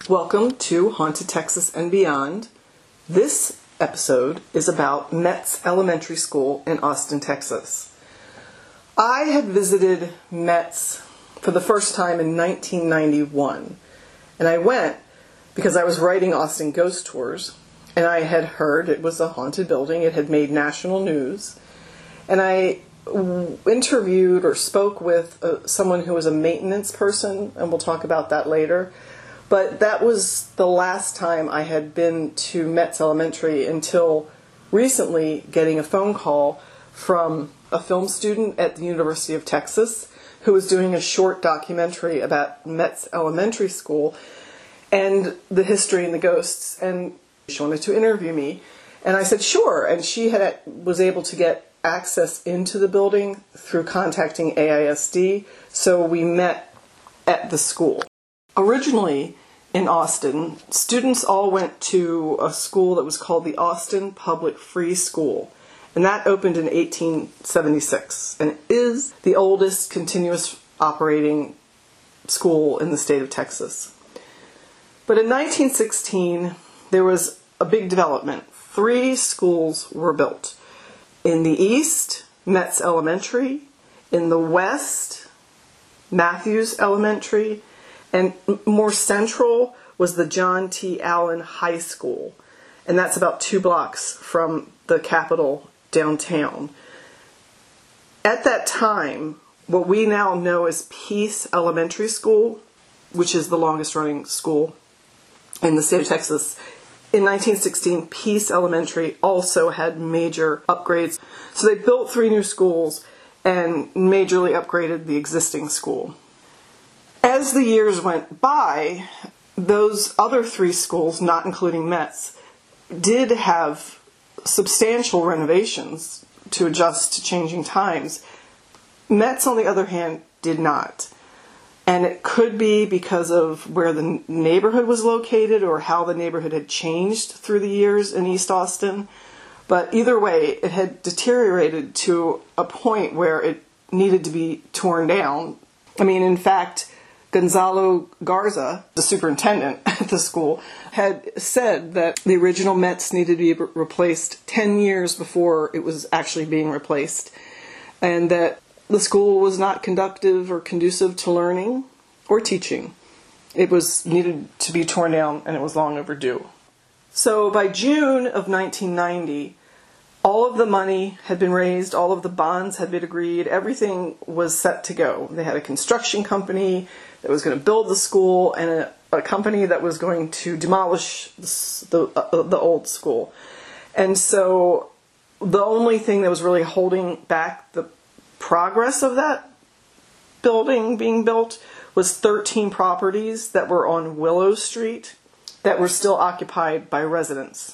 Welcome to Haunted Texas and Beyond. This episode is about Metz Elementary School in Austin, Texas. I had visited Metz for the first time in 1991, and I went because I was writing Austin Ghost Tours, and I had heard it was a haunted building. It had made national news, and I interviewed or spoke with someone who was a maintenance person, and we'll talk about that later. But that was the last time I had been to Metz Elementary until recently getting a phone call from a film student at the University of Texas who was doing a short documentary about Metz Elementary School and the history and the ghosts. And she wanted to interview me. And I said, sure. And she was able to get access into the building through contacting AISD. So we met at the school. Originally, in Austin, students all went to a school that was called the Austin Public Free School, and that opened in 1876, and it is the oldest continuous operating school in the state of Texas. But in 1916, there was a big development. 3 schools were built. In the east, Metz Elementary. In the west, Matthews Elementary. And more central was the John T. Allen High School. And that's about 2 blocks from the Capitol downtown. At that time, what we now know as Peace Elementary School, which is the longest running school in the state of Texas, in 1916, Peace Elementary also had major upgrades. So they built 3 new schools and majorly upgraded the existing school. As the years went by, those other 3 schools, not including Metz, did have substantial renovations to adjust to changing times. Metz, on the other hand, did not. And it could be because of where the neighborhood was located or how the neighborhood had changed through the years in East Austin. But either way, it had deteriorated to a point where it needed to be torn down. I mean, in fact, Gonzalo Garza, the superintendent at the school, had said that the original Metz needed to be replaced 10 years before it was actually being replaced, and that the school was not conducive or conducive to learning or teaching. It was needed to be torn down, and it was long overdue. So by June of 1990, all of the money had been raised, all of the bonds had been agreed, everything was set to go. They had a construction company that was going to build the school and a company that was going to demolish the old school. And so the only thing that was really holding back the progress of that building being built was 13 properties that were on Willow Street that were still occupied by residents.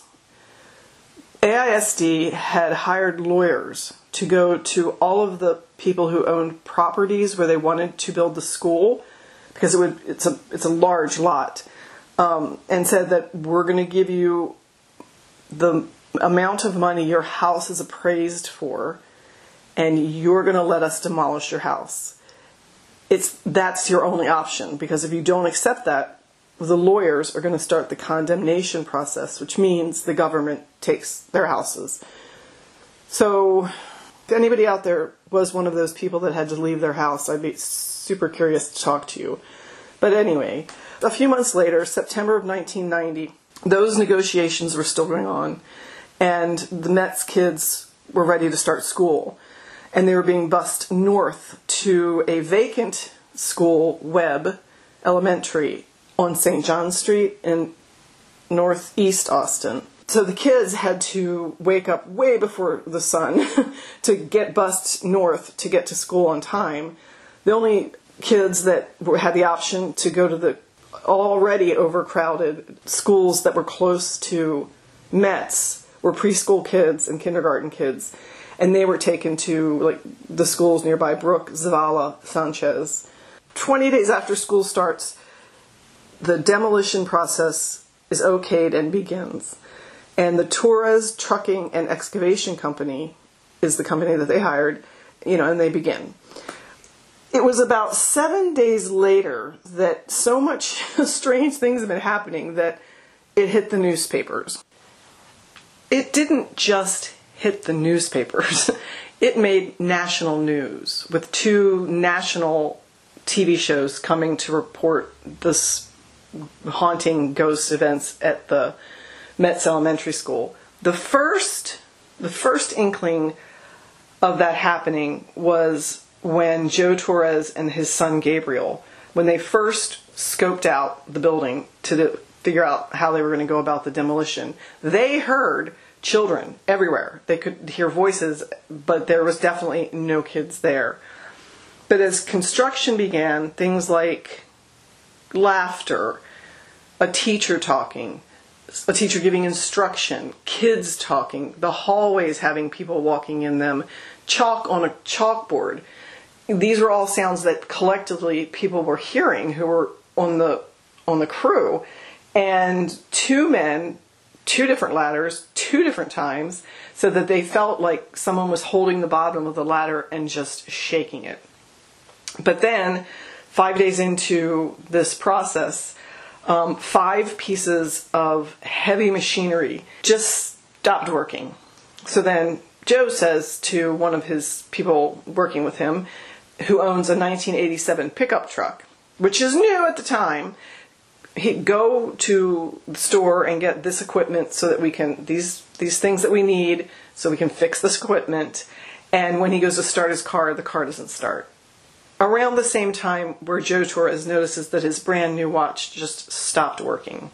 AISD had hired lawyers to go to all of the people who owned properties where they wanted to build the school, because it's a large lot, and said that we're going to give you the amount of money your house is appraised for, and you're going to let us demolish your house. That's your only option, because if you don't accept that, the lawyers are going to start the condemnation process, which means the government takes their houses. So if anybody out there was one of those people that had to leave their house, I'd be super curious to talk to you. But anyway, a few months later, September of 1990, those negotiations were still going on, and the Metz kids were ready to start school. And they were being bused north to a vacant school, Webb Elementary, on St. John Street in northeast Austin. So the kids had to wake up way before the sun to get bused north to get to school on time. The only kids that had the option to go to the already overcrowded schools that were close to Metz were preschool kids and kindergarten kids. And they were taken to the schools nearby, Brook, Zavala, Sanchez. 20 days after school starts, the demolition process is okayed and begins. And the Torres Trucking and Excavation Company is the company that they hired, and they begin. It was about 7 days later that so much strange things have been happening that it hit the newspapers. It didn't just hit the newspapers. It made national news, with 2 national TV shows coming to report this haunting ghost events at the Metz Elementary School. The first inkling of that happening was when Joe Torres and his son Gabriel, when they first scoped out the building to figure out how they were going to go about the demolition, they heard children everywhere. They could hear voices, but there was definitely no kids there. But as construction began, things like laughter, a teacher talking, a teacher giving instruction, kids talking, the hallways having people walking in them, chalk on a chalkboard. These were all sounds that collectively people were hearing who were on the crew. And 2 men, 2 different ladders, 2 different times, so that they felt like someone was holding the bottom of the ladder and just shaking it. But then, 5 days into this process, 5 pieces of heavy machinery just stopped working. So then Joe says to one of his people working with him, who owns a 1987 pickup truck, which is new at the time, he'd go to the store and get this equipment so that we can, these things that we need, so we can fix this equipment. And when he goes to start his car, the car doesn't start. Around the same time where Joe Torres notices that his brand new watch just stopped working.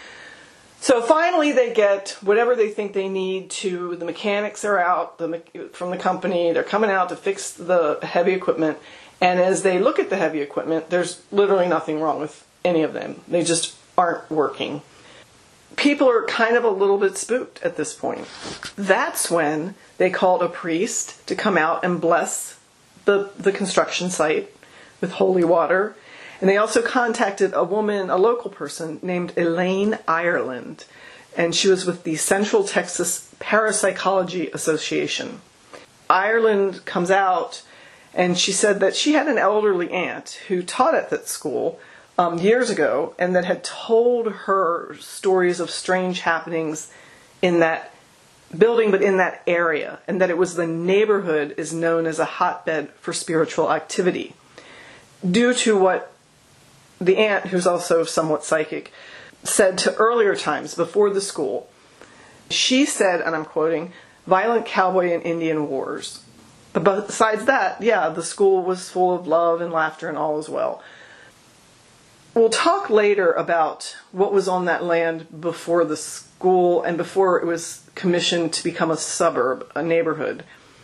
So finally they get whatever they think they need to, the mechanics are out from the company, they're coming out to fix the heavy equipment, and as they look at the heavy equipment, there's literally nothing wrong with any of them. They just aren't working. People are kind of a little bit spooked at this point. That's when they called a priest to come out and bless the construction site with holy water. And they also contacted a woman, a local person named Elaine Ireland, and she was with the Central Texas Parapsychology Association. Ireland comes out, and she said that she had an elderly aunt who taught at that school years ago, and that had told her stories of strange happenings in that building, but in that area, and that it was the neighborhood is known as a hotbed for spiritual activity. Due to what the aunt, who's also somewhat psychic, said to earlier times before the school. She said, and I'm quoting, violent cowboy and Indian wars. But besides that, yeah, the school was full of love and laughter and all is well. We'll talk later about what was on that land before the school and before it was commissioned to become a suburb, a neighborhood.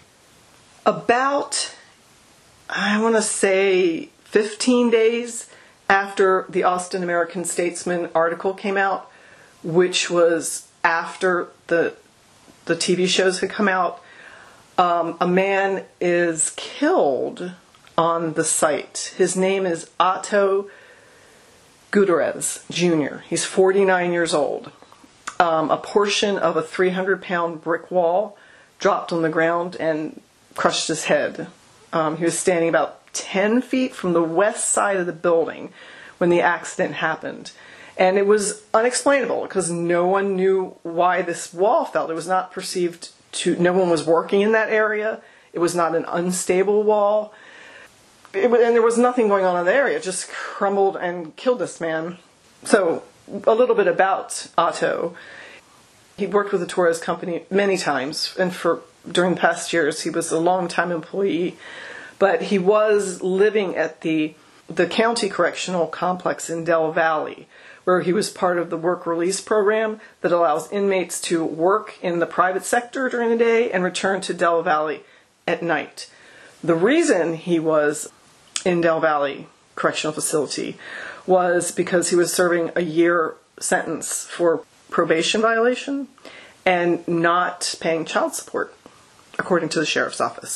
About, I want to say, 15 days after the Austin American-Statesman article came out, which was after the TV shows had come out, a man is killed on the site. His name is Otto Gutierrez Jr. He's 49 years old. A portion of a 300-pound brick wall dropped on the ground and crushed his head. He was standing about 10 feet from the west side of the building when the accident happened. And it was unexplainable because no one knew why this wall fell. It was not perceived to, no one was working in that area. It was not an unstable wall. And there was nothing going on in the area. It just crumbled and killed this man. So, a little bit about Otto. He worked with the Torres Company many times, and during the past years, he was a long-time employee. But he was living at the county correctional complex in Del Valle, where he was part of the work release program that allows inmates to work in the private sector during the day and return to Del Valle at night. The reason he was in Del Valle Correctional Facility was because he was serving a year sentence for probation violation and not paying child support, according to the sheriff's office.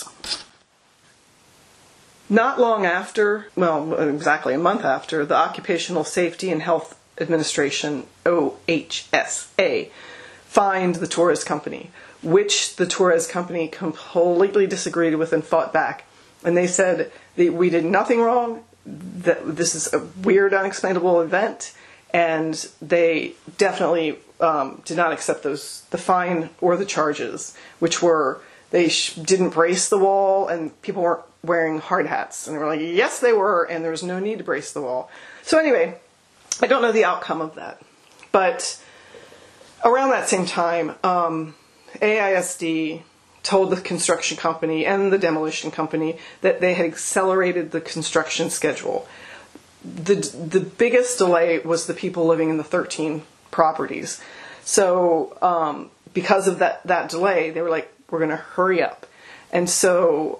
Not long after, well, exactly a month after, the Occupational Safety and Health Administration, OHSA, fined the Torres Company, which the Torres Company completely disagreed with and fought back And they said that we did nothing wrong, that this is a weird, unexplainable event, and they definitely did not accept the fine or the charges, which were they didn't brace the wall and people weren't wearing hard hats. And they were like, yes, they were, and there was no need to brace the wall. So anyway, I don't know the outcome of that. But around that same time, AISD told the construction company and the demolition company that they had accelerated the construction schedule. The biggest delay was the people living in the 13 properties. So because of that delay, they were like, we're going to hurry up. And so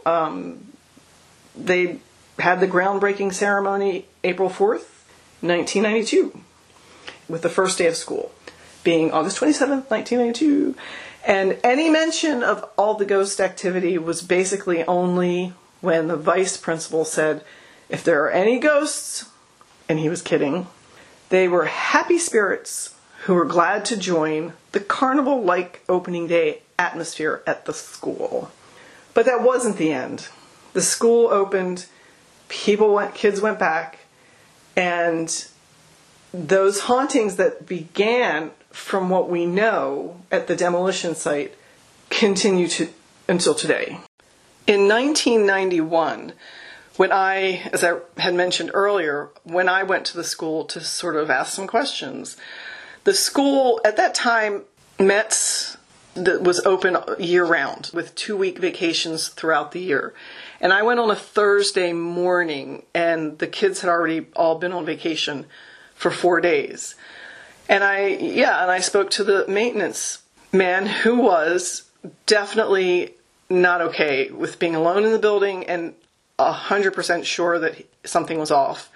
they had the groundbreaking ceremony April 4th, 1992, with the first day of school being August 27th, 1992. And any mention of all the ghost activity was basically only when the vice principal said, if there are any ghosts, and he was kidding, they were happy spirits who were glad to join the carnival-like opening day atmosphere at the school. But that wasn't the end. The school opened, kids went back, and those hauntings that began from what we know at the demolition site continue until today. In 1991, when as I had mentioned earlier, when I went to the school to sort of ask some questions, the school at that time, Metz, that was open year-round with 2-week vacations throughout the year. And I went on a Thursday morning, and the kids had already all been on vacation for 4 days. And I spoke to the maintenance man, who was definitely not okay with being alone in the building and 100% sure that something was off.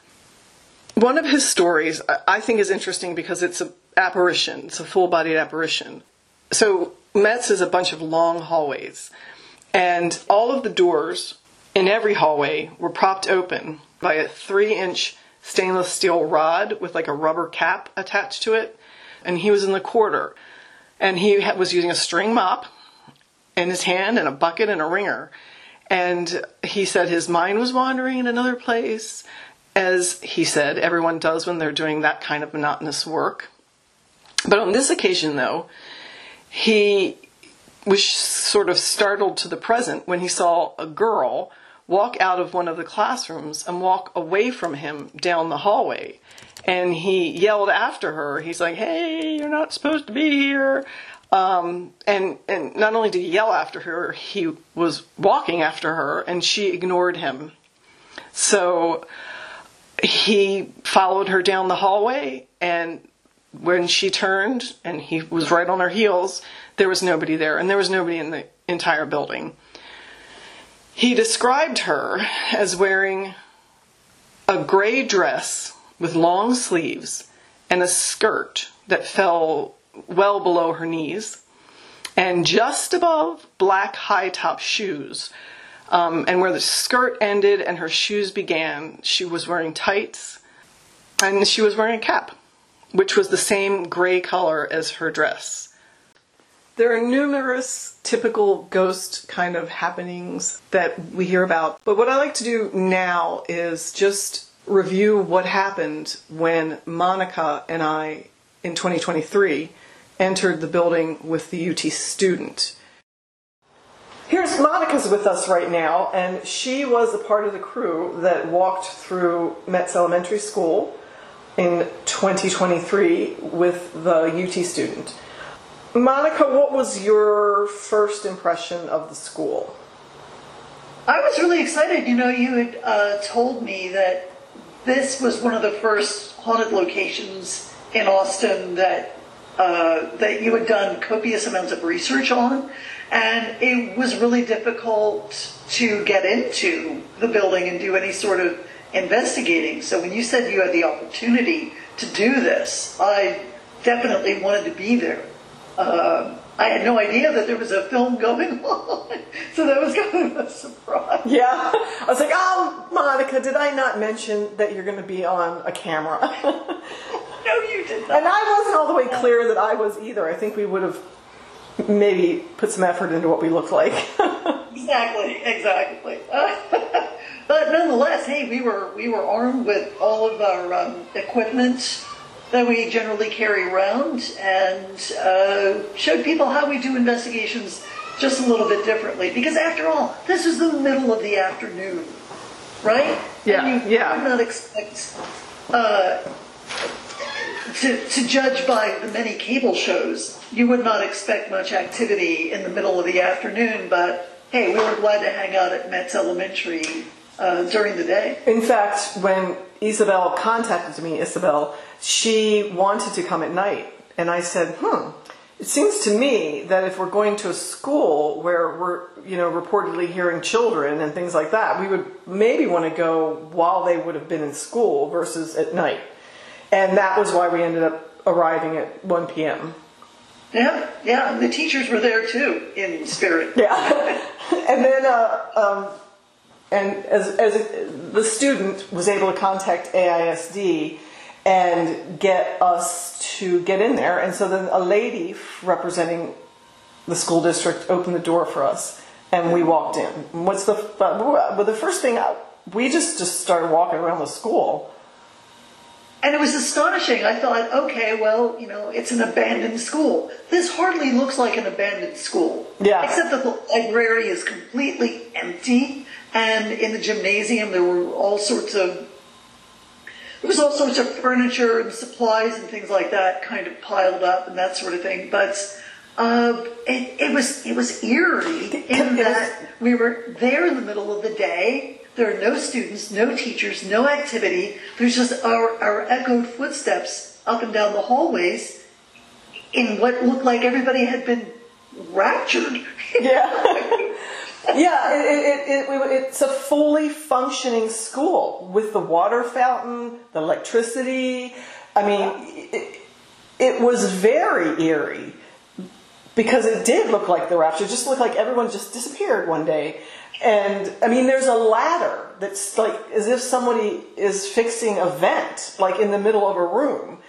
One of his stories I think is interesting because it's an apparition. It's a full-bodied apparition. So Metz is a bunch of long hallways, and all of the doors in every hallway were propped open by a 3-inch stainless steel rod with like a rubber cap attached to it. And he was in the corridor, and he was using a string mop in his hand and a bucket and a wringer. And he said his mind was wandering in another place, as he said everyone does when they're doing that kind of monotonous work. But on this occasion, though, he was sort of startled to the present when he saw a girl walk out of one of the classrooms and walk away from him down the hallway. And he yelled after her. He's like, hey, you're not supposed to be here. And not only did he yell after her, he was walking after her, and she ignored him. So he followed her down the hallway, and when she turned and he was right on her heels, there was nobody there, and there was nobody in the entire building. He described her as wearing a gray dress with long sleeves and a skirt that fell well below her knees, and just above black high-top shoes. And where the skirt ended and her shoes began, she was wearing tights, and she was wearing a cap, which was the same gray color as her dress. There are numerous typical ghost kind of happenings that we hear about, but what I like to do now is just review what happened when Monica and I, in 2023, entered the building with the UT student. Here's Monica's with us right now, and she was a part of the crew that walked through Metz Elementary School in 2023 with the UT student. Monica, what was your first impression of the school? I was really excited. You know, you had told me that this was one of the first haunted locations in Austin that you had done copious amounts of research on, and it was really difficult to get into the building and do any sort of investigating. So when you said you had the opportunity to do this, I definitely wanted to be there. I had no idea that there was a film going on, so that was kind of a surprise. Yeah, I was like, oh, Monica, did I not mention that you're going to be on a camera? No, you did not. And I wasn't all the way clear that I was either. I think we would have maybe put some effort into what we looked like. Exactly. But nonetheless, hey, we were armed with all of our equipment that we generally carry around, and showed people how we do investigations just a little bit differently. Because after all, this is the middle of the afternoon, right? Yeah, and you would not expect to judge by the many cable shows, you would not expect much activity in the middle of the afternoon, but hey, we were glad to hang out at Metz Elementary during the day. In fact, when Isabel contacted me, she wanted to come at night. And I said, it seems to me that if we're going to a school where we're, reportedly hearing children and things like that, we would maybe want to go while they would have been in school versus at night. And that was why we ended up arriving at 1 p.m. Yeah, and the teachers were there too, in spirit. Yeah. And then, the student was able to contact AISD and get us to get in there. And so then a lady representing the school district opened the door for us, and we walked in. The first thing, we just started walking around the school. And it was astonishing. I thought, okay, well, it's an abandoned school. This hardly looks like an abandoned school. Yeah. Except that the library is completely empty. And in the gymnasium, there was all sorts of furniture and supplies and things like that kind of piled up and that sort of thing. But it was eerie in that we were there in the middle of the day. There are no students, no teachers, no activity. There's just our echoed footsteps up and down the hallways in what looked like everybody had been raptured. Yeah. It's a fully functioning school with the water fountain, the electricity. I mean, it was very eerie because it did look like the rapture. It just looked like everyone just disappeared one day. And, I mean, there's a ladder that's like as if somebody is fixing a vent, like in the middle of a room.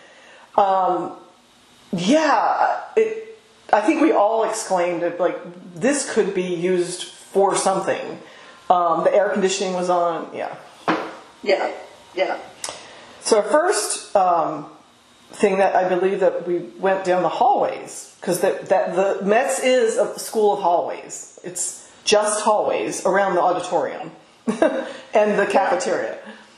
I think we all exclaimed that, like, this could be used for something. The air conditioning was on, Yeah. So our first thing that I believe that we went down the hallways, because the Metz is a school of hallways. It's just hallways around the auditorium and the cafeteria.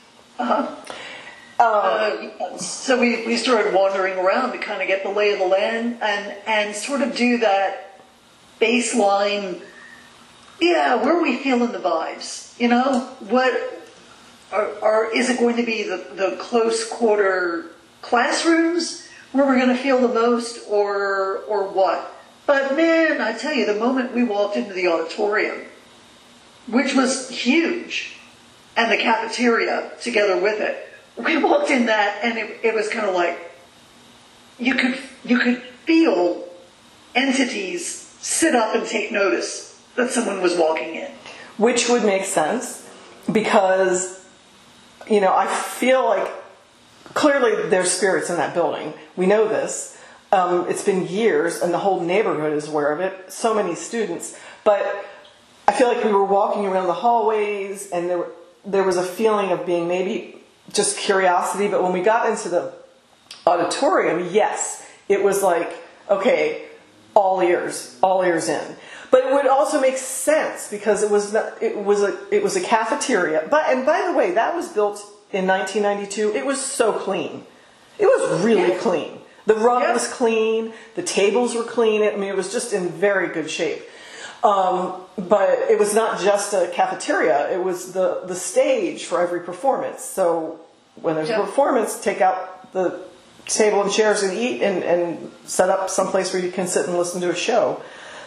So we started wandering around to kind of get the lay of the land and sort of do that baseline. Yeah, where are we feeling the vibes? What is it going to be the close quarter classrooms where we're going to feel the most, or what? But man, I tell you, the moment we walked into the auditorium, which was huge, and the cafeteria together with it, we walked in that, and it was kind of like you could feel entities sit up and take notice that someone was walking in. Which would make sense because, I feel like clearly there's spirits in that building. We know this. It's been years, and the whole neighborhood is aware of it. So many students. But I feel like we were walking around the hallways, and there was a feeling of being maybe just curiosity. But when we got into the auditorium, yes, it was like, okay, all ears in. But it would also make sense because it was a cafeteria. And by the way, that was built in 1992. It was so clean. It was really clean. The rug was clean. The tables were clean. I mean, it was just in very good shape. But it was not just a cafeteria. It was the stage for every performance. So when there's a performance, take out the table and chairs and eat and set up someplace where you can sit and listen to a show.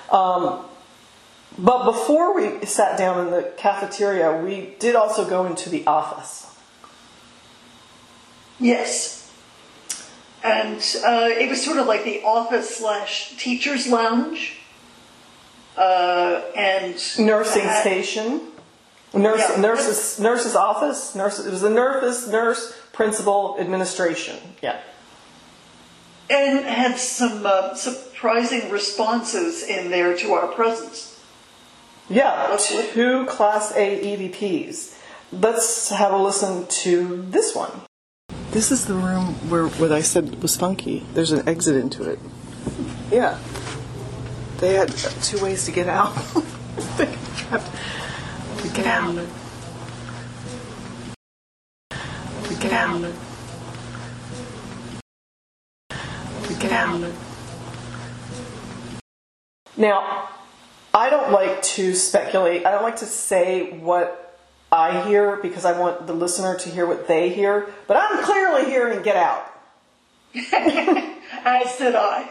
But before we sat down in the cafeteria, we did also go into the office. Yes. And it was sort of like the office / teacher's lounge. And nursing station. Nurse's office. It was the nurse, principal, administration. Yeah. And had some surprising responses in there to our presence. Yeah, 2 Class A EVPs. Let's have a listen to this one. This is the room where what I said was funky. There's an exit into it. Yeah. They had 2 ways to get out. They got trapped. We get out. We get out. We get out. Now, I don't like to speculate. I don't like to say what I hear because I want the listener to hear what they hear. But I'm clearly hearing get out. As did I.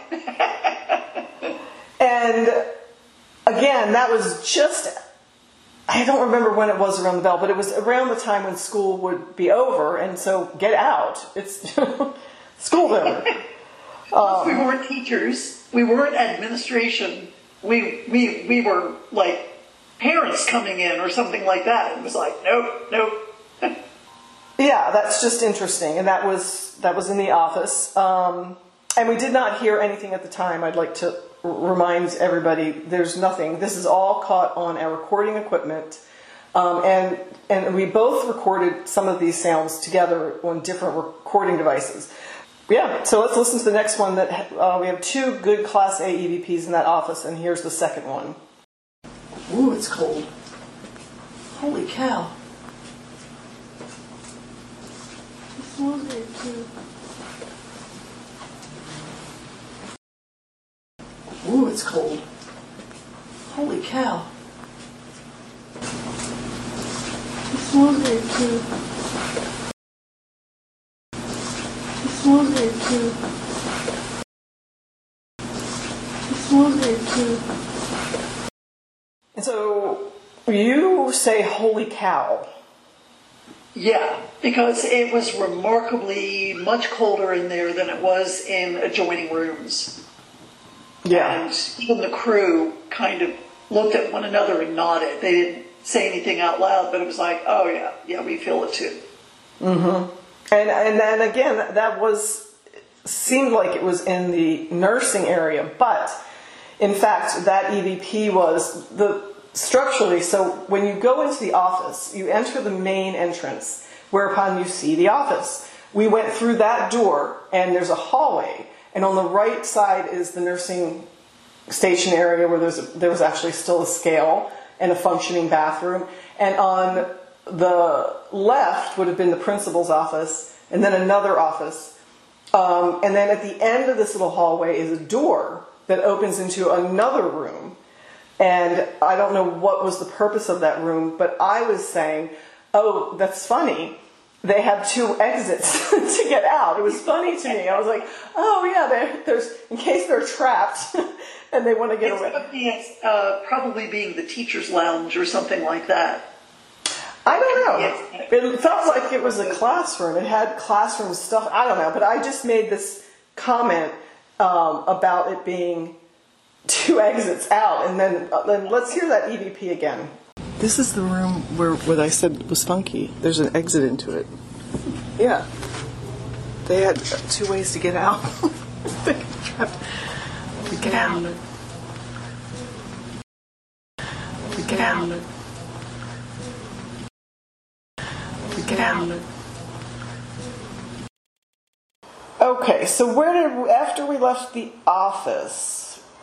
And again, that was just, I don't remember when it was around the bell, but it was around the time when school would be over. And so get out. It's school's over. We weren't teachers. We weren't administration. We were like parents coming in or something like that. It was like, nope. Yeah, that's just interesting. And that was in the office. And we did not hear anything at the time. I'd like to remind everybody there's nothing. This is all caught on our recording equipment. And we both recorded some of these sounds together on different recording devices. Yeah, so let's listen to the next one. That we have 2 good Class A EVPs in that office, and here's the second one. Ooh, it's cold. Holy cow. It smells good too. Ooh, it's cold. Holy cow. It smells good too. It smells good too. It smells good too. And so you say holy cow. Yeah, because it was remarkably much colder in there than it was in adjoining rooms. Yeah. And even the crew kind of looked at one another and nodded. They didn't say anything out loud, but it was like, oh yeah, we feel it too. Mm-hmm. And then again, that seemed like it was in the nursing area, but in fact, that EVP was structurally, so when you go into the office, you enter the main entrance, whereupon you see the office. We went through that door, and there's a hallway, and on the right side is the nursing station area where there was actually still a scale and a functioning bathroom, and on the left would have been the principal's office, and then another office. And then at the end of this little hallway is a door that opens into another room. And I don't know what was the purpose of that room, but I was saying, oh, that's funny. They have 2 exits to get out. It was funny to me. I was like, oh yeah, there's in case they're trapped and they want to get away. It's probably being the teacher's lounge or something like that. I don't know. It felt like it was a classroom. It had classroom stuff. I don't know. But I just made this comment about it being 2 exits out. And then let's hear that EVP again. This is the room where what I said was funky. There's an exit into it. Yeah. They had 2 ways to get out. They got trapped. We get out. We get out. We get out. Okay, so after we left the office?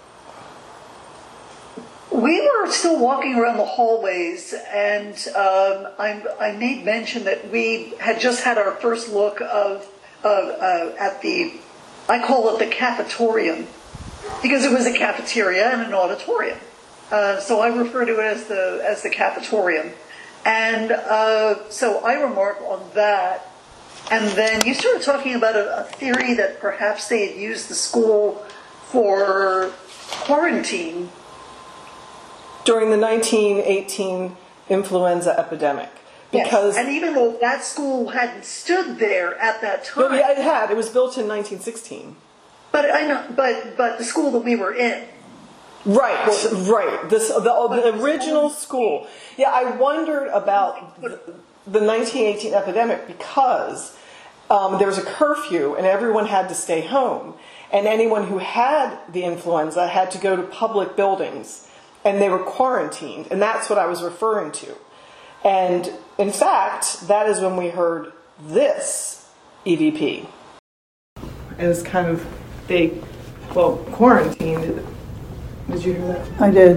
We were still walking around the hallways, and I made mention that we had just had our first look at the, I call it the cafetorium, because it was a cafeteria and an auditorium. So I refer to it as the cafetorium. And so I remarked on that, and then you started talking about a theory that perhaps they had used the school for quarantine during the 1918 influenza epidemic. Because, yes. And even though that school hadn't stood there at that time. Yeah, it had. It was built in 1916. But I know, but the school that we were in. Right. The original school. Yeah, I wondered about the 1918 epidemic because there was a curfew and everyone had to stay home. And anyone who had the influenza had to go to public buildings. and they were quarantined, and that's what I was referring to. And in fact, that is when we heard this EVP. It was kind of big, well, quarantined. Did you hear that? I did.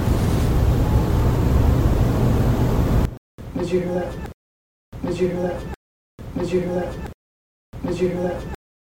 Did you hear that? Did you hear that? Did you hear that? Did you hear that?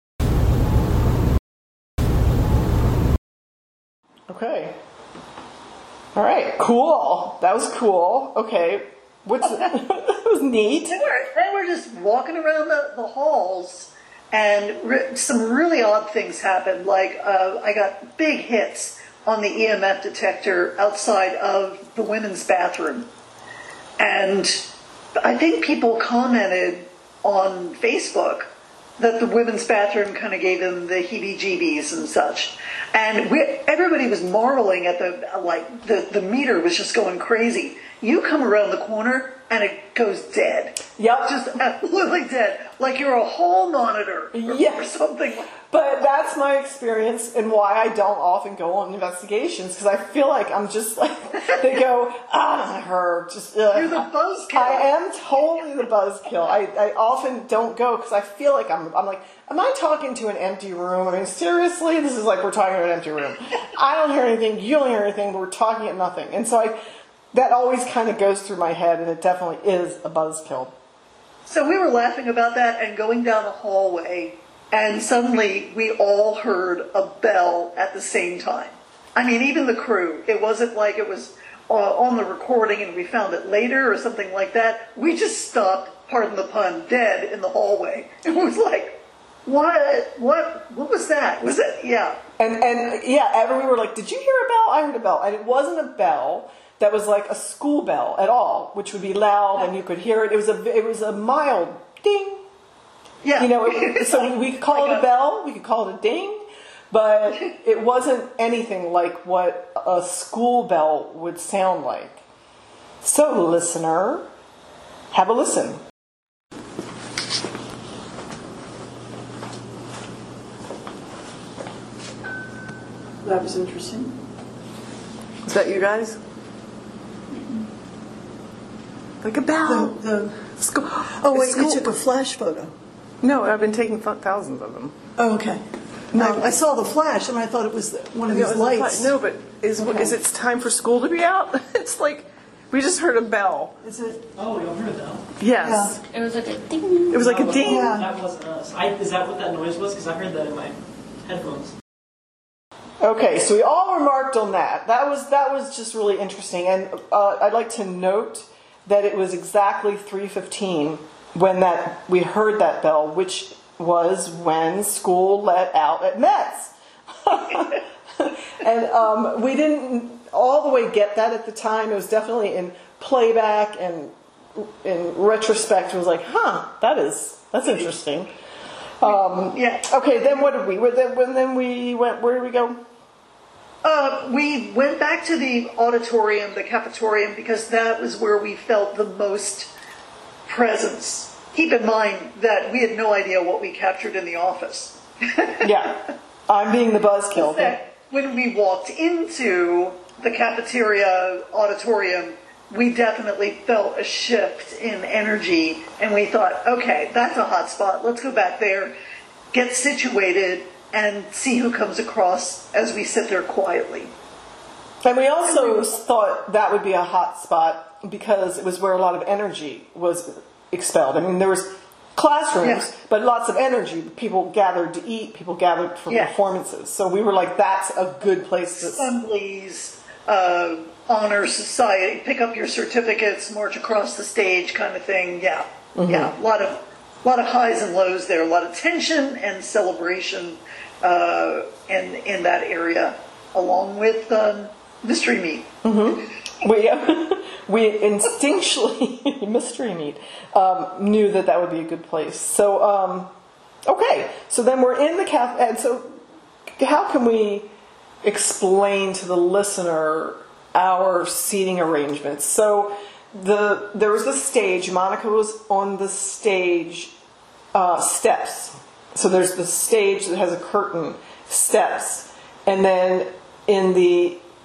Okay. All right. Cool. That was cool. Okay. That was neat. They were just walking around the halls, and some really odd things happened. Like I got big hits on the EMF detector outside of the women's bathroom. And I think people commented on Facebook that the women's bathroom kind of gave them the heebie-jeebies and such. And everybody was marveling at the meter was just going crazy. You come around the corner and it goes dead. Yep. Just absolutely dead. Like you're a hall monitor or something. But that's my experience and why I don't often go on investigations, because I feel like I'm just like, they go, her. Just, You're the buzzkill. I am totally the buzzkill. I often don't go because I feel like I'm like, am I talking to an empty room? I mean, seriously, this is like we're talking to an empty room. I don't hear anything, you don't hear anything, but we're talking at nothing. And so that always kind of goes through my head, and it definitely is a buzzkill. So we were laughing about that and going down the hallway, and suddenly we all heard a bell at the same time. I mean, even the crew. It wasn't like it was on the recording and we found it later or something like that. We just stopped, pardon the pun, dead in the hallway. It was like, what was that? Was it? Yeah. And we were like, did you hear a bell? I heard a bell. And it wasn't a bell that was like a school bell at all, which would be loud and you could hear it. It was a mild ding. Yeah. You know, so we could call it a bell, we could call it a ding, but it wasn't anything like what a school bell would sound like. So, listener, have a listen. That was interesting. Is that you guys? Like a bell. You took a flash photo. No, I've been taking thousands of them. Oh, okay. No, I saw the flash and I thought it was one of these lights. No, but is it time for school to be out? It's like we just heard a bell. Is it? Oh, you heard a bell? Yes. It was like a ding. It was like a ding. Yeah. That wasn't us. Is that what that noise was? Because I heard that in my headphones. Okay, so we all remarked on that. That was just really interesting, and I'd like to note that it was exactly 3:15 when we heard that bell, which was when school let out at Metz. And we didn't all the way get that at the time. It was definitely in playback, and in retrospect, it was like, that's interesting. Yeah. Okay, then what did we? Then we went. Where did we go? We went back to the auditorium, the cafetorium, because that was where we felt the most presence. Keep in mind that we had no idea what we captured in the office. Yeah, I'm being the buzzkill. When we walked into the cafeteria auditorium, we definitely felt a shift in energy, and we thought, okay, that's a hot spot. Let's go back there, get situated, and see who comes across as we sit there quietly. And we also thought that would be a hot spot because it was where a lot of energy was expelled. I mean, there was classrooms, but lots of energy. People gathered to eat, people gathered for performances. So we were like, that's a good place to... Assemblies, honor society, pick up your certificates, march across the stage kind of thing. Yeah, yeah, a lot of highs and lows there, a lot of tension and celebration in that area, along with mystery meat. We instinctually, mystery meat, knew that would be a good place. So, okay, so then we're in the cafe, and so how can we explain to the listener our seating arrangements? So there was the stage. Monica was on the stage steps. So there's the stage that has a curtain, steps, and then in the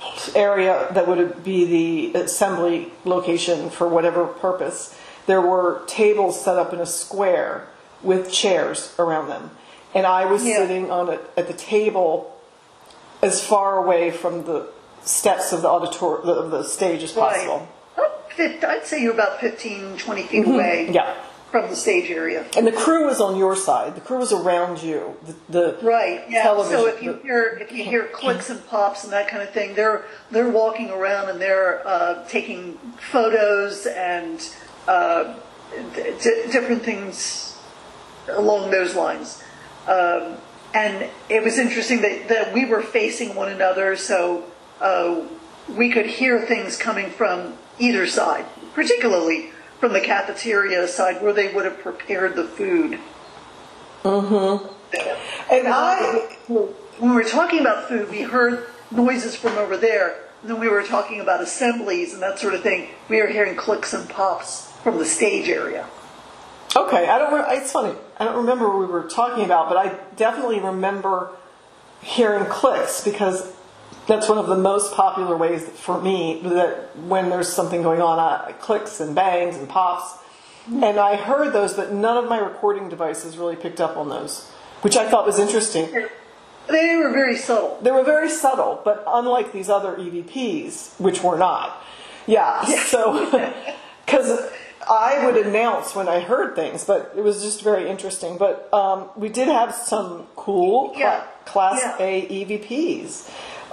area that would be the assembly location for whatever purpose, there were tables set up in a square with chairs around them. And I was sitting at the table as far away from the steps of the stage as possible. Right. I'd say you're about 15, 20 feet away from the stage area. And the crew was on your side. The crew was around you. The right. Yeah. Television. So if you hear clicks and pops and that kind of thing, they're walking around and they're taking photos and different things along those lines. And it was interesting that we were facing one another, so we could hear things coming from either side, particularly from the cafeteria side where they would have prepared the food. Mm-hmm. And when we were talking about food, we heard noises from over there. And then we were talking about assemblies and that sort of thing. We were hearing clicks and pops from the stage area. Okay, it's funny. I don't remember what we were talking about, but I definitely remember hearing clicks because that's one of the most popular ways for me that when there's something going on, clicks and bangs and pops. And I heard those, but none of my recording devices really picked up on those, which I thought was interesting. They were very subtle. They were very subtle, but unlike these other EVPs, which were not. Yeah. So, because I would announce when I heard things, but it was just very interesting. But we did have some cool Class A EVPs.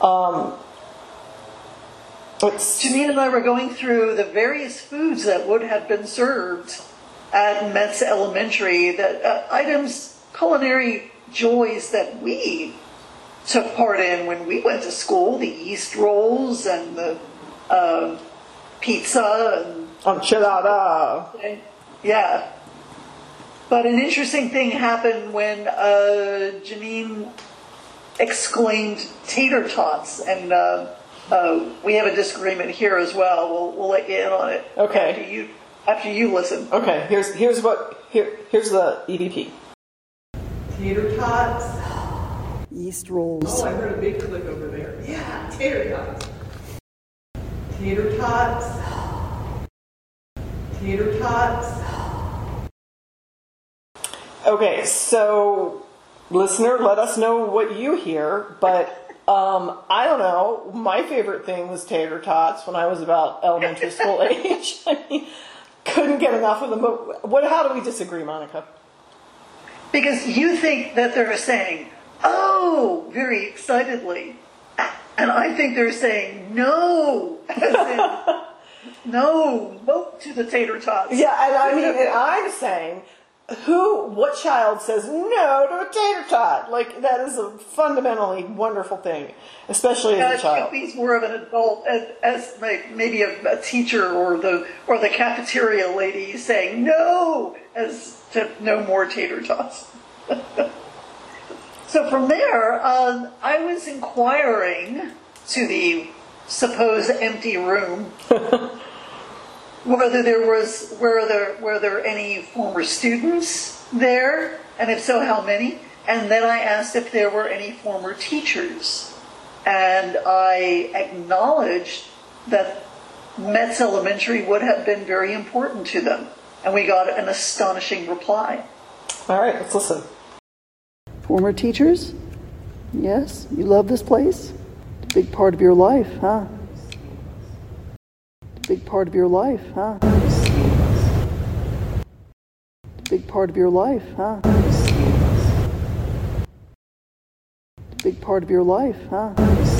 Janine and I were going through the various foods that would have been served at Metz Elementary, that items, culinary joys that we took part in when we went to school, the yeast rolls and the pizza and enchilada. Yeah. But an interesting thing happened when Janine exclaimed tater tots, and we have a disagreement here as well. We'll let you in on it. Okay. After you listen. Okay. Here's the EVP. Tater tots. Yeast rolls. Oh, I heard a big click over there. Yeah, tater tots. Tater tots. Tater tots. Okay, so listener, let us know what you hear, but I don't know. My favorite thing was tater tots when I was about elementary school age. I mean, couldn't get enough of them. But how do we disagree, Monica? Because you think that they're saying, "Oh," very excitedly, and I think they're saying "No," as in, no to the tater tots. Yeah, and I mean, and I'm saying, what child says no to a tater tot? Like, that is a fundamentally wonderful thing, especially as a child. I think he's more of an adult, as maybe a teacher or the cafeteria lady saying no, as to no more tater tots. So from there, I was inquiring to the supposed empty room whether were there any former students there, and if so, how many? And then I asked if there were any former teachers, and I acknowledged that Metz Elementary would have been very important to them, and we got an astonishing reply. All right, let's listen. Former teachers? Yes, you love this place? It's a big part of your life, huh? Big part of your life, huh? Big part of your life, huh? Big part of your life, huh?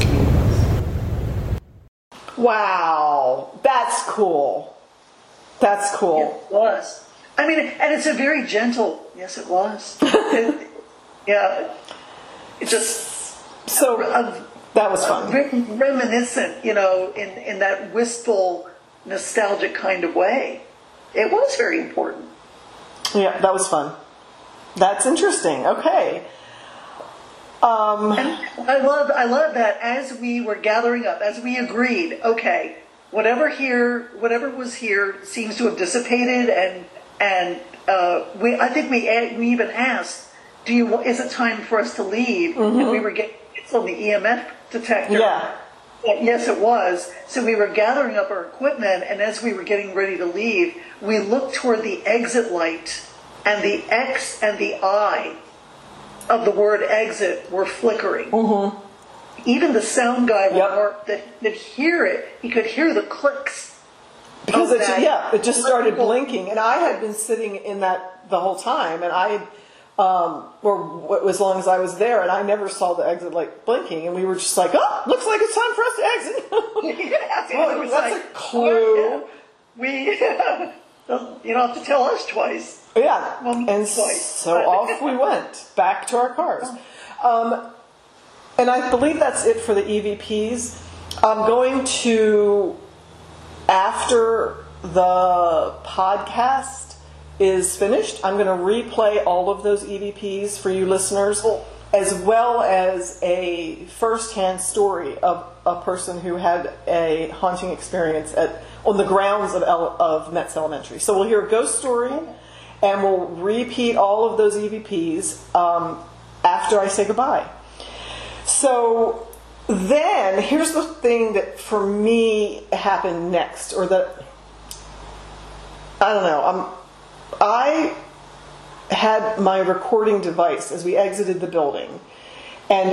Wow, that's cool. That's cool. It was. I mean, and it's a very gentle. Yes, it was. Yeah, it just that was fun. Reminiscent, in that wistful, nostalgic kind of way. It was very important. Yeah, that was fun. That's interesting. Okay. And I love that as we were gathering up, as we agreed, okay, whatever was here seems to have dissipated, and I think we even asked, is it time for us to leave? Mm-hmm. And we were getting hits on the EMF detector. Yeah. Yes, it was. So we were gathering up our equipment, and as we were getting ready to leave, we looked toward the exit light, and the X and the I of the word exit were flickering. Mm-hmm. Even the sound guy Yep. remarked that he could hear it. He could hear the clicks. Because of that. it just started blinking, and I had been sitting in that the whole time, and I had, or as long as I was there, and I never saw the exit light blinking, and we were just like, oh, looks like it's time for us to exit. Yeah, it was That's like, a clue. We, you don't have to tell us twice. Yeah, Well, and twice. so off we went, back to our cars. And I believe that's it for the EVPs. I'm going to, after the podcast is finished, I'm going to replay all of those EVPs for you listeners, as well as a first-hand story of a person who had a haunting experience on the grounds of Metz Elementary. So we'll hear a ghost story, and we'll repeat all of those EVPs after I say goodbye. So then, here's the thing that for me happened next, or that, I don't know, I had my recording device as we exited the building. And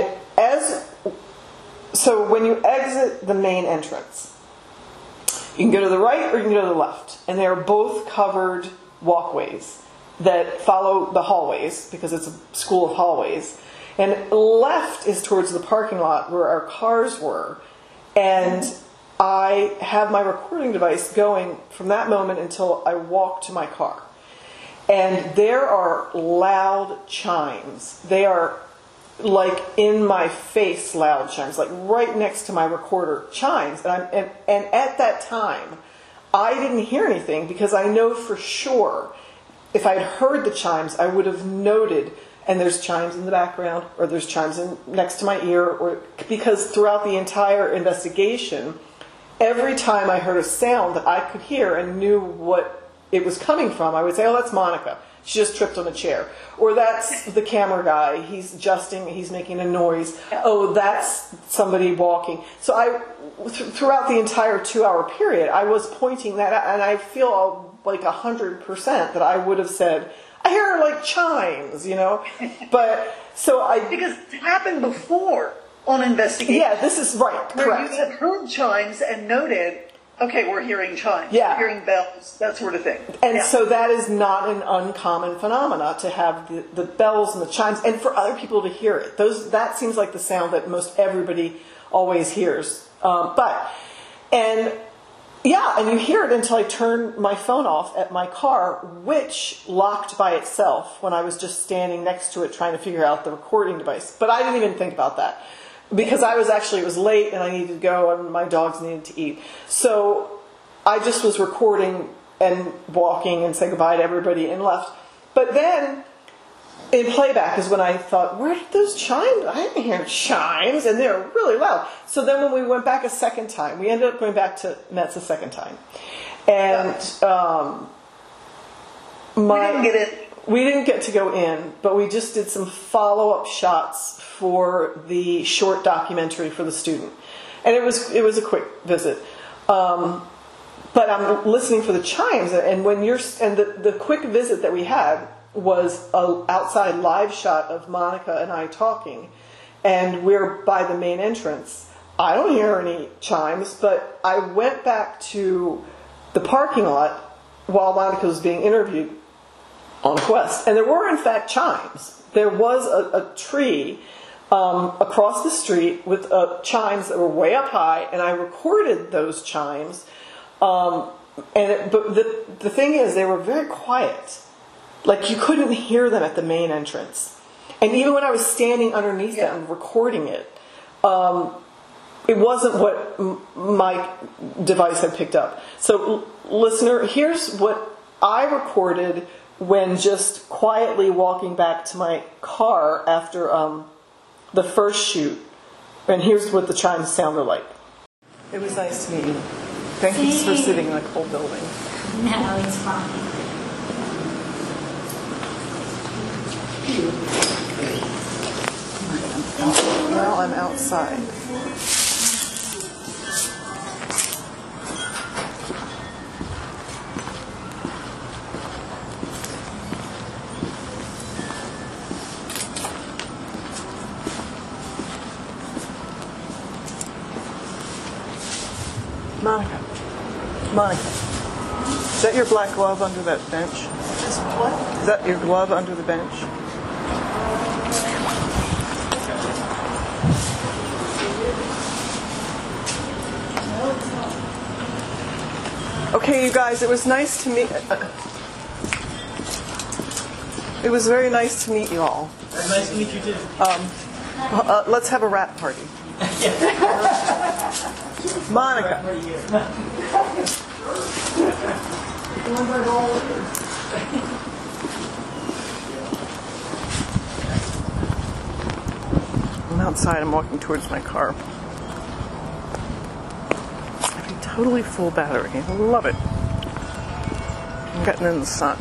so when you exit the main entrance, you can go to the right or you can go to the left. And they are both covered walkways that follow the hallways, because it's a school of hallways. And left is towards the parking lot where our cars were. And I have my recording device going from that moment until I walk to my car. And there are loud chimes. They are like in my face loud chimes, like right next to my recorder chimes. And at that time, I didn't hear anything, because I know for sure if I had heard the chimes, I would have noted. And there's chimes in the background, or there's chimes next to my ear, or because throughout the entire investigation, every time I heard a sound that I could hear and knew what it was coming from, I would say, oh, that's Monica. She just tripped on a chair. Or that's the camera guy. He's adjusting, he's making a noise. Oh, that's somebody walking. So throughout the entire 2-hour period, I was pointing that out, and I feel like 100% that I would have said, I hear like chimes, but because it happened before on investigation. Yeah, this is right, where correct. you had heard chimes and noted, okay, we're hearing chimes, Yeah. we're hearing bells, that sort of thing. And so that is not an uncommon phenomena, to have the bells and the chimes, and for other people to hear it. That seems like the sound that most everybody always hears. And you hear it until I turn my phone off at my car, which locked by itself when I was just standing next to it trying to figure out the recording device. But I didn't even think about that, because it was late and I needed to go and my dogs needed to eat. So I just was recording and walking and say goodbye to everybody and left. But then in playback is when I thought, where did those chimes? I didn't hear chimes, and they're really loud. So then when we went back a second time, we ended up going back to Metz a second time. And we didn't get to go in, but we just did some follow-up shots for the short documentary for the student. And it was a quick visit. But I'm listening for the chimes, and the quick visit that we had was an outside live shot of Monica and I talking, and we're by the main entrance. I don't hear any chimes, but I went back to the parking lot while Monica was being interviewed on a quest, and there were in fact chimes. There was a tree across the street with chimes that were way up high, and I recorded those chimes. But the thing is, they were very quiet. Like, you couldn't hear them at the main entrance. And even when I was standing underneath them recording it, it wasn't what my device had picked up. So, listener, here's what I recorded when just quietly walking back to my car after the first shoot. And here's what the chimes sounded like. It was nice to meet you. Thank you for sitting in a cold building. No, it's fine. Well, I'm outside. Monica. Monica. Is that your black glove under that bench? Just what? Is that your glove under the bench? Okay, you guys, it was nice to meet. It was very nice to meet you all. Very nice to meet you too. Let's have a rap party. Monica. I'm outside. I'm walking towards my car. Totally full battery. I love it. I'm getting in the sun.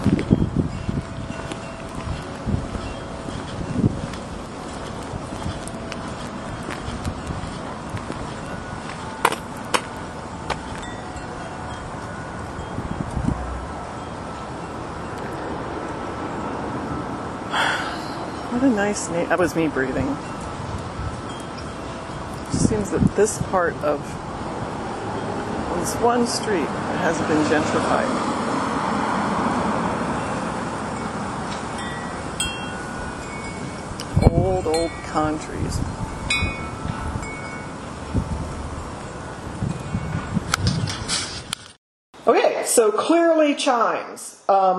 What a nice name. That was me breathing. It seems that this part of this one street hasn't been gentrified. Old con trees. Okay, so clearly chimes.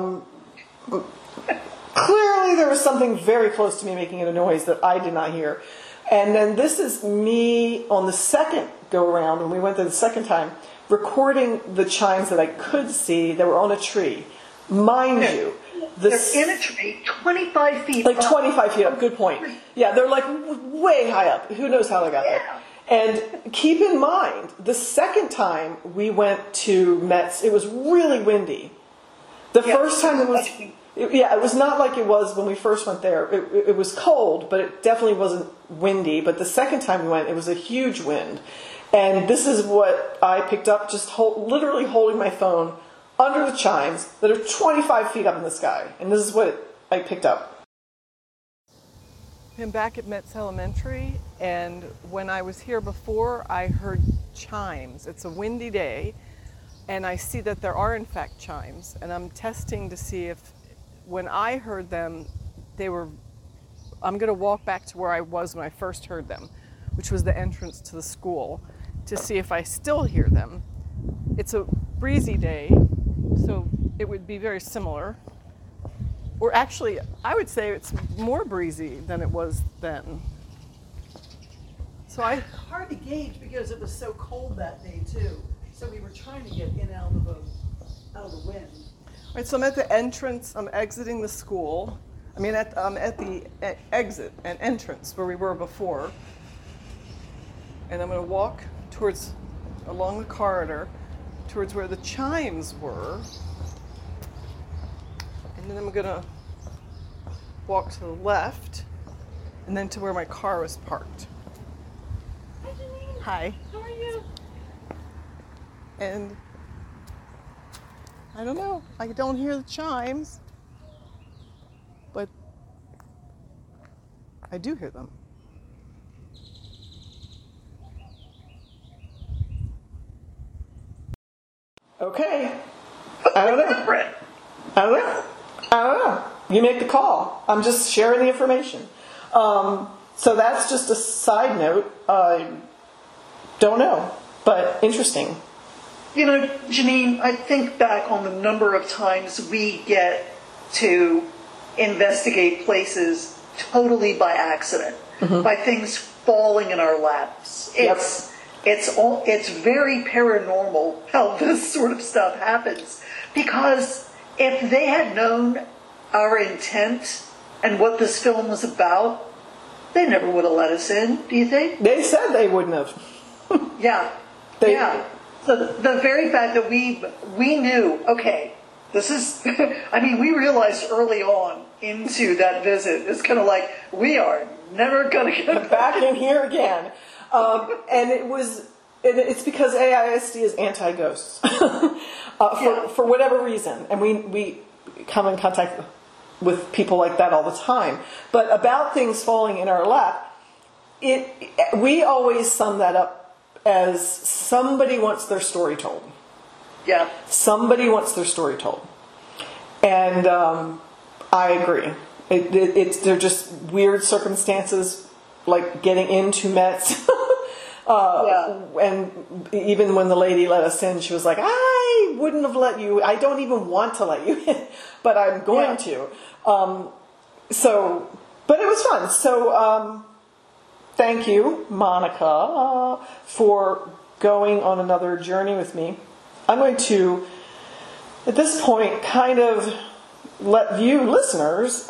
Clearly there was something very close to me making a noise that I did not hear. And then this is me on the second go around, when we went there the second time, recording the chimes that I could see that were on a tree. Mind you, they're in a tree 25 feet like up. 25 feet up, good point. Yeah, they're like way high up. Who knows how they got there? And keep in mind, the second time we went to Metz, it was really windy. The first time it was... it was not like it was when we first went there. It was cold, but it definitely wasn't windy. But the second time we went, it was a huge wind. And this is what I picked up, just literally holding my phone under the chimes that are 25 feet up in the sky. And this is what I picked up. I'm back at Metz Elementary, and when I was here before, I heard chimes. It's a windy day, and I see that there are, in fact, chimes. And I'm testing to see if, when I heard them, I'm going to walk back to where I was when I first heard them, which was the entrance to the school, to see if I still hear them. It's a breezy day, so it would be very similar. Or actually, I would say it's more breezy than it was then. So hard to gauge because it was so cold that day too. So we were trying to get in out of the wind. All right, so I'm at the entrance. I'm exiting the school. I'm at the exit and entrance where we were before. And I'm going to walk along the corridor towards where the chimes were. And then I'm going to walk to the left and then to where my car was parked. Hi, Janine. Hi. How are you? And I don't know. I don't hear the chimes, but I do hear them. Okay. I don't know. You make the call. I'm just sharing the information. So that's just a side note. Don't know, but interesting. You know, Janine, I think back on the number of times we get to investigate places totally by accident, by things falling in our laps. It's very paranormal how this sort of stuff happens, because if they had known our intent and what this film was about, they never would have let us in, do you think? They said they wouldn't have. Yeah. So the very fact that we knew, okay, this is, we realized early on into that visit, it's kind of like, we are never going to get back in here again. And it's because AISD is anti-ghosts for whatever reason. And we come in contact with people like that all the time. But about things falling in our lap, we always sum that up as somebody wants their story told. Yeah. Somebody wants their story told. And I agree. They're just weird circumstances, like getting into Metz. And even when the lady let us in, she was like, I wouldn't have let you, I don't even want to let you in, but I'm going to. But it was fun. So thank you, Monica, for going on another journey with me. I'm going to, at this point, kind of let you listeners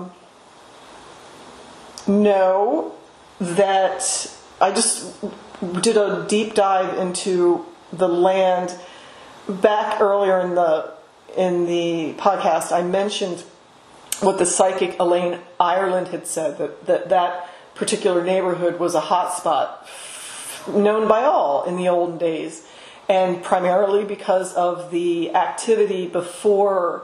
know that I just did a deep dive into the land. Back earlier in the podcast, I mentioned what the psychic Elaine Ireland had said, that particular neighborhood was a hot spot known by all in the olden days, and primarily because of the activity before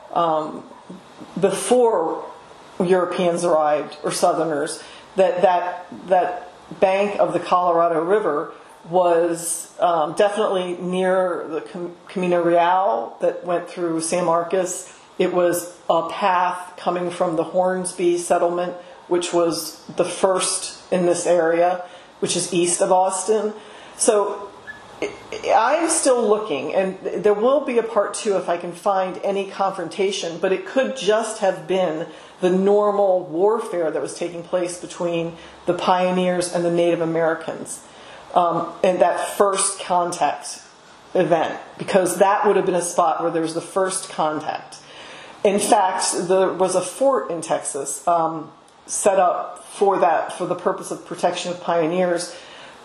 Europeans arrived, or Southerners. That bank of the Colorado River was definitely near the Camino Real that went through San Marcos. It was a path coming from the Hornsby settlement, which was the first in this area, which is east of Austin. So I'm still looking, and there will be a part 2 if I can find any confrontation, but it could just have been the normal warfare that was taking place between the pioneers and the Native Americans, and that first contact event, because that would have been a spot where there was the first contact. In fact, there was a fort in Texas set up for the purpose of protection of pioneers,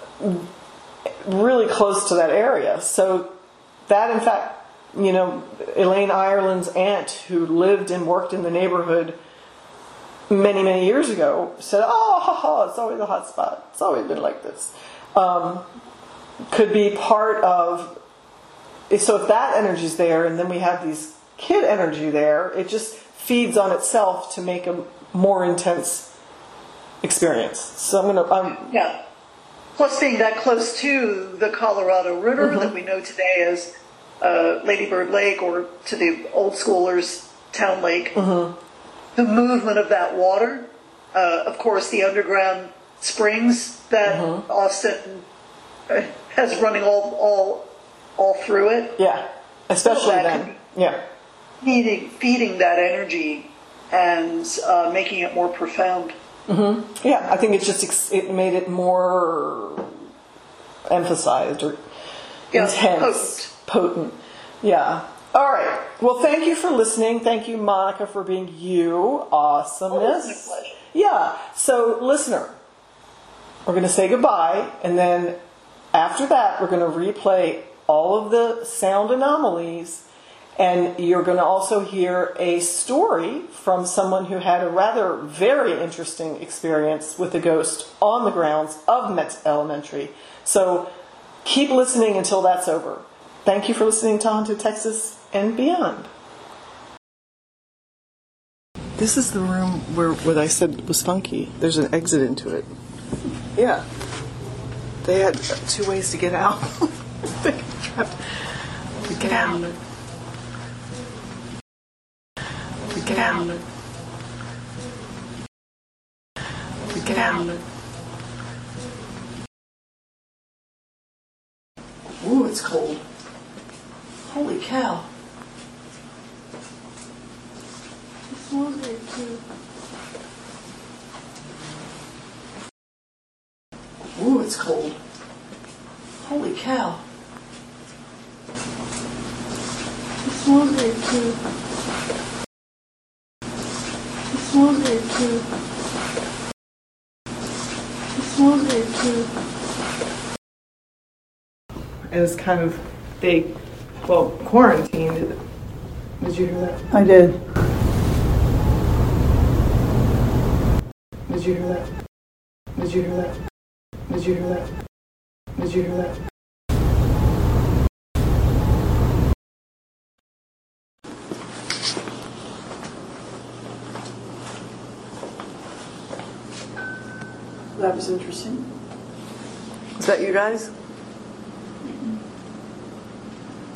really close to that area. So that, in fact, Elaine Ireland's aunt, who lived and worked in the neighborhood many, many years ago, said, it's always a hot spot. It's always been like this. Could be part of... So if that energy's there, and then we have these kid energy there, it just feeds on itself to make a more intense experience. So I'm going to... Plus being that close to the Colorado River that we know today as Lady Bird Lake, or to the old schoolers, Town Lake. The movement of that water, of course, the underground springs that Austin has running all through it. Yeah, especially then. Feeding that energy and making it more profound. Yeah, I think it made it more emphasized or intense, potent. Yeah. All right. Well, thank you for listening. Thank you, Monica, for being you. Awesomeness. Oh, it's my pleasure. Yeah. So, listener, we're going to say goodbye, and then after that, we're going to replay all of the sound anomalies, and you're going to also hear a story from someone who had a rather very interesting experience with a ghost on the grounds of Metz Elementary. So, keep listening until that's over. Thank you for listening to Haunted Texas and Beyond. This is the room where what I said was funky. There's an exit into it. Yeah. They had 2 ways to get out. They got trapped. Get out. Get out. Get out. Ooh, it's cold. Holy cow. It smells good too. Ooh, it's cold. Holy cow. It smells good too. It smells good too. It smells good too. And it's kind of big. Well, quarantined. Did you hear that? I did. Did you hear that? Did you hear that? Did you hear that? Did you hear that? That was interesting. Is that you guys?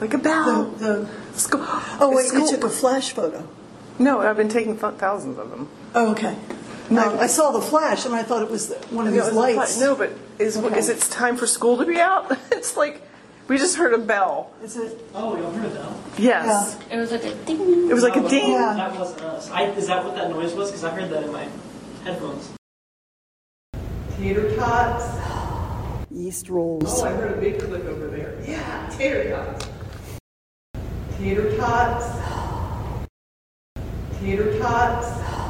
Like a bell. The School. oh wait, you took a flash photo. No, I've been taking thousands of them. Oh, okay. No, I saw the flash and I thought it was one of No, these it's a lights. No, but is it time for school to be out? It's like we just heard a bell. Is it? Oh, you heard that? Yes. It was like a ding. It was like a ding. Yeah. That wasn't us. Is that what that noise was? Because I heard that in my headphones. Tater tots. Yeast rolls. Oh, I heard a big click over there. Yeah, tater tots. Tater tots. Tater tots.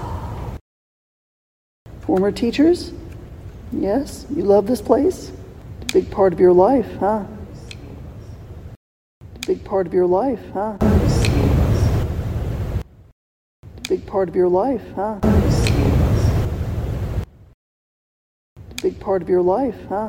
Former teachers? Yes? You love this place? It's a big part of your life, huh? It's a big part of your life, huh? It's a big part of your life, huh? It's a big part of your life, huh?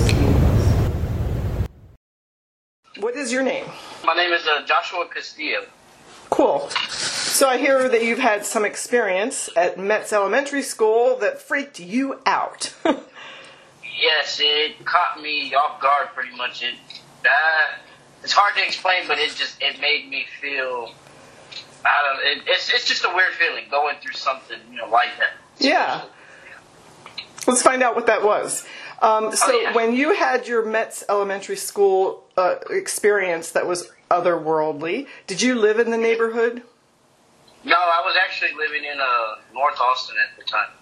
What is your name? My name is Joshua Castillo. Cool. So I hear that you've had some experience at Metz Elementary School that freaked you out. Yes, it caught me off guard pretty much. It's hard to explain, but it made me feel, it's just a weird feeling going through something, like that. Yeah. Let's find out what that was. Yeah. When you had your Metz Elementary School experience that was otherworldly, did you live in the neighborhood? No, I was actually living in North Austin at the time.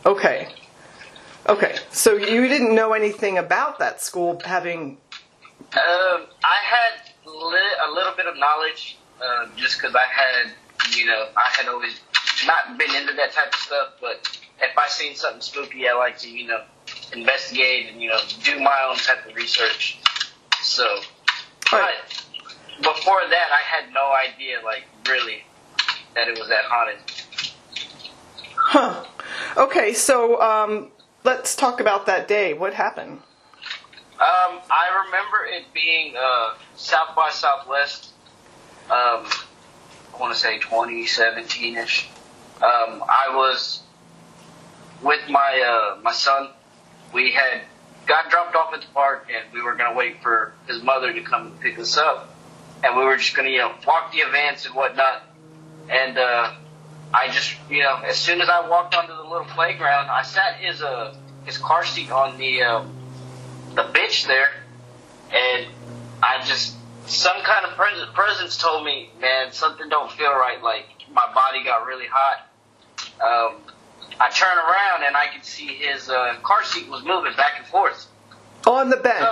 Okay. So you didn't know anything about that school having... I had a little bit of knowledge, just because I had always not been into that type of stuff, but if I seen something spooky, I like to, investigate and, do my own type of research. So, but before that, I had no idea, really, that it was that haunted. Huh. Okay, so let's talk about that day. What happened? I remember it being South by Southwest, I want to say 2017-ish. I was with my son. We had got dropped off at the park, and we were going to wait for his mother to come and pick us up. And we were just going to, walk the events and whatnot. And I just, as soon as I walked onto the little playground, I sat his car seat on the bench there, and some kind of presence told me, man, something don't feel right. Like, my body got really hot. I turned around and I could see his car seat was moving back and forth. On the bench?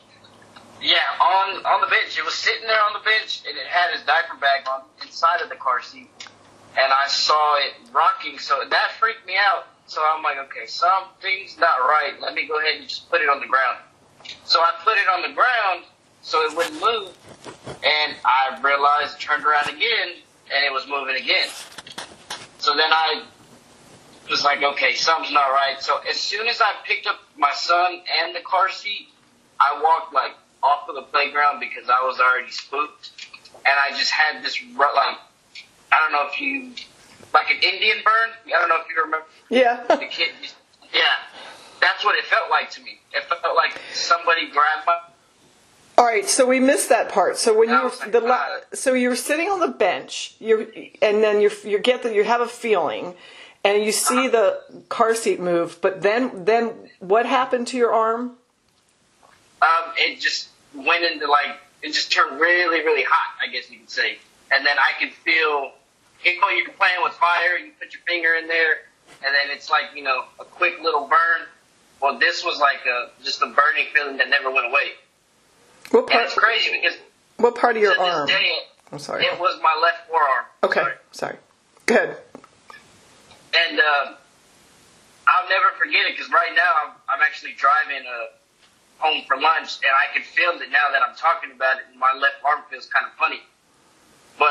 On the bench. It was sitting there on the bench, and it had his diaper bag on inside of the car seat. And I saw it rocking, so that freaked me out. So I'm like, okay, something's not right. Let me go ahead and just put it on the ground. So I put it on the ground so it wouldn't move, and I realized, turned around again, and it was moving again. So then I was like, okay, something's not right. So as soon as I picked up my son and the car seat, I walked off of the playground because I was already spooked, and I just had this I don't know if you, like an Indian burn. I don't know if you remember. Yeah. The kid. Yeah, that's what it felt like to me. It felt like somebody grabbed my. All right, so we missed that part. So when so you were sitting on the bench, and then you have a feeling, and you see the car seat move. But then what happened to your arm? It just went into it just turned really, really hot, I guess you could say. And then I could feel, you're playing with fire, you put your finger in there, and then it's like, a quick little burn. Well, this was just a burning feeling that never went away. What part? And it's crazy because what part of your to this arm? day, I'm sorry. It was my left forearm. Okay, sorry. Good. And I'll never forget it because right now I'm actually driving home for lunch, and I can feel it now that I'm talking about it, and my left arm feels kind of funny. But,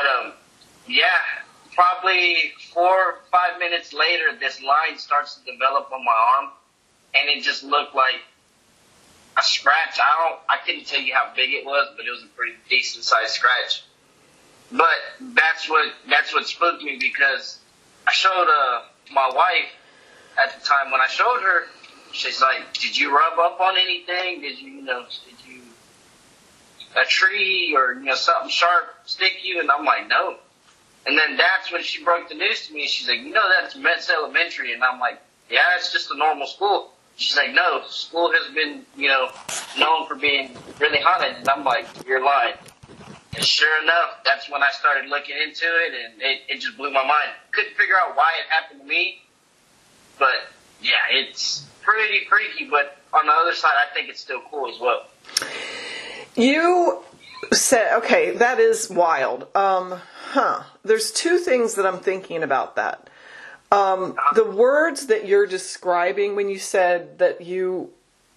probably 4 or 5 minutes later, this line starts to develop on my arm, and it just looked like a scratch. I couldn't tell you how big it was, but it was a pretty decent sized scratch. But that's what spooked me because I showed my wife at the time. When I showed her, she's like, "Did you rub up on anything? Did you a tree or, something sharp stick you? And I'm like, no. And then that's when she broke the news to me. She's like, that's Metz Elementary. And I'm like, yeah, it's just a normal school. She's like, no, school has been, known for being really haunted. And I'm like, you're lying. And sure enough, that's when I started looking into it, and it just blew my mind. Couldn't figure out why it happened to me. But, yeah, it's pretty freaky. But on the other side, I think it's still cool as well. You said, okay, that is wild. There's two things that I'm thinking about that. The words that you're describing when you said that you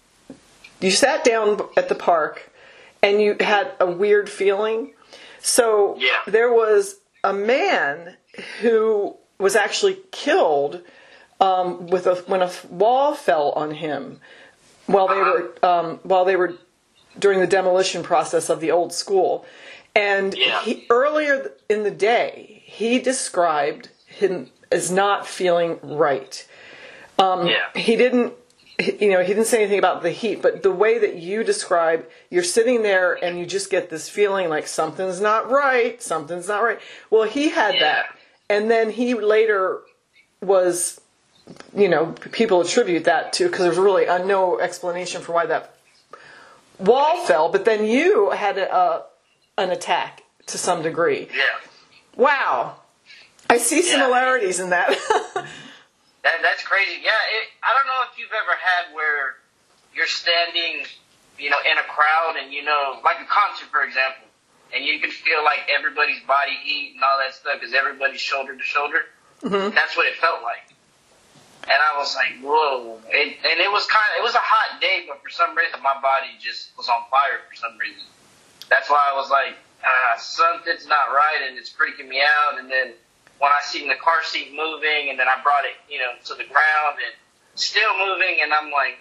sat down at the park and you had a weird feeling. So there was a man who was actually killed when a wall fell on him while they were during the demolition process of the old school. And earlier in the day, he described him as not feeling right. He didn't say anything about the heat, but the way that you describe, you're sitting there and you just get this feeling like something's not right. Well, he had that. And then he later was, people attribute that to, because there's really no explanation for why that wall fell, but then you had an attack to some degree. Yeah. Wow. I see similarities in that. That's crazy. Yeah, I don't know if you've ever had where you're standing, in a crowd and, like a concert, for example, and you can feel like everybody's body heat and all that stuff because everybody's shoulder to shoulder. Mm-hmm. That's what it felt like. And I was like, whoa. And it was it was a hot day, but for some reason my body just was on fire for some reason. That's why I was like, something's not right and it's freaking me out. And then when I seen the car seat moving, and then I brought it, to the ground and still moving, and I'm like,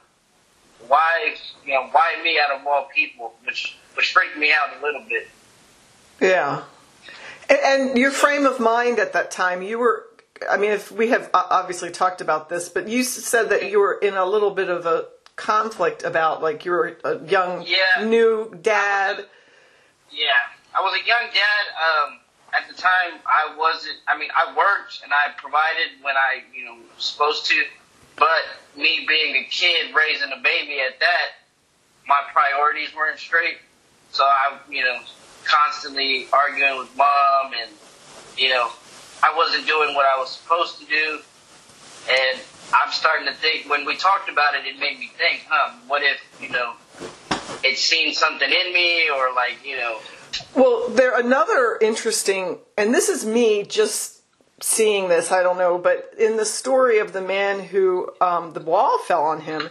why me out of all people? Which freaked me out a little bit. Yeah. And your frame of mind at that time, if we have obviously talked about this, but you said that you were in a little bit of a conflict about, like, you were a young, new dad. I was a young dad. At the time, I worked and I provided when I, was supposed to, but me being a kid raising a baby at that, my priorities weren't straight. So I, constantly arguing with mom and, I wasn't doing what I was supposed to do. And I'm starting to think, when we talked about it, it made me think, what if, it seen something in me or like, Well, another interesting, and this is me just seeing this, I don't know, but in the story of the man who the wall fell on him,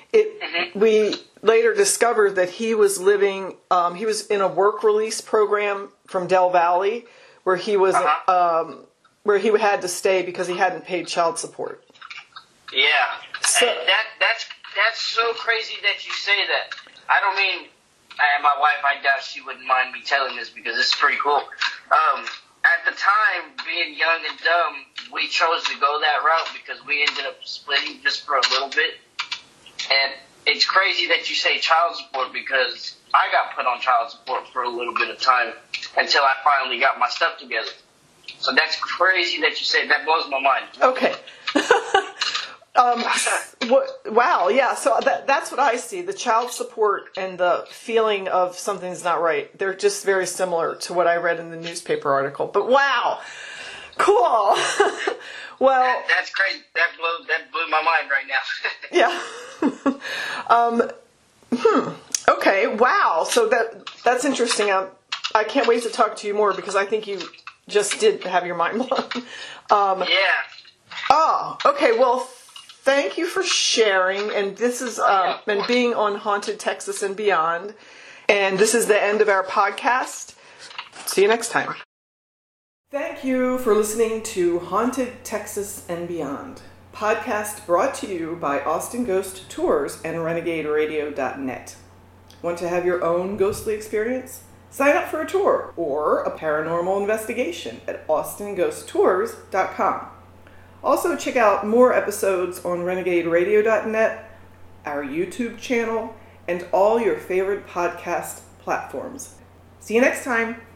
we later discovered that he was living, he was in a work release program from Del Valley where he was, where he had to stay because he hadn't paid child support. Yeah, so, that's so crazy that you say that. I don't mean... And my wife, I doubt she wouldn't mind me telling this because it's pretty cool. At the time, being young and dumb, we chose to go that route because we ended up splitting just for a little bit. And it's crazy that you say child support because I got put on child support for a little bit of time until I finally got my stuff together. So that's crazy that you say that. Blows my mind. Okay. Wow, yeah, so that's what I see. The child support and the feeling of something's not right. They're just very similar to what I read in the newspaper article. But wow, cool. Well, that's crazy. That blew my mind right now. Yeah. Okay, wow. So that's interesting. I can't wait to talk to you more because I think you just did have your mind blown. Yeah. Oh, okay, well, thank you for sharing, and this is and being on Haunted Texas and Beyond. And this is the end of our podcast. See you next time. Thank you for listening to Haunted Texas and Beyond, podcast brought to you by Austin Ghost Tours and RenegadeRadio.net. Want to have your own ghostly experience? Sign up for a tour or a paranormal investigation at AustinGhostTours.com. Also, check out more episodes on RenegadeRadio.net, our YouTube channel, and all your favorite podcast platforms. See you next time.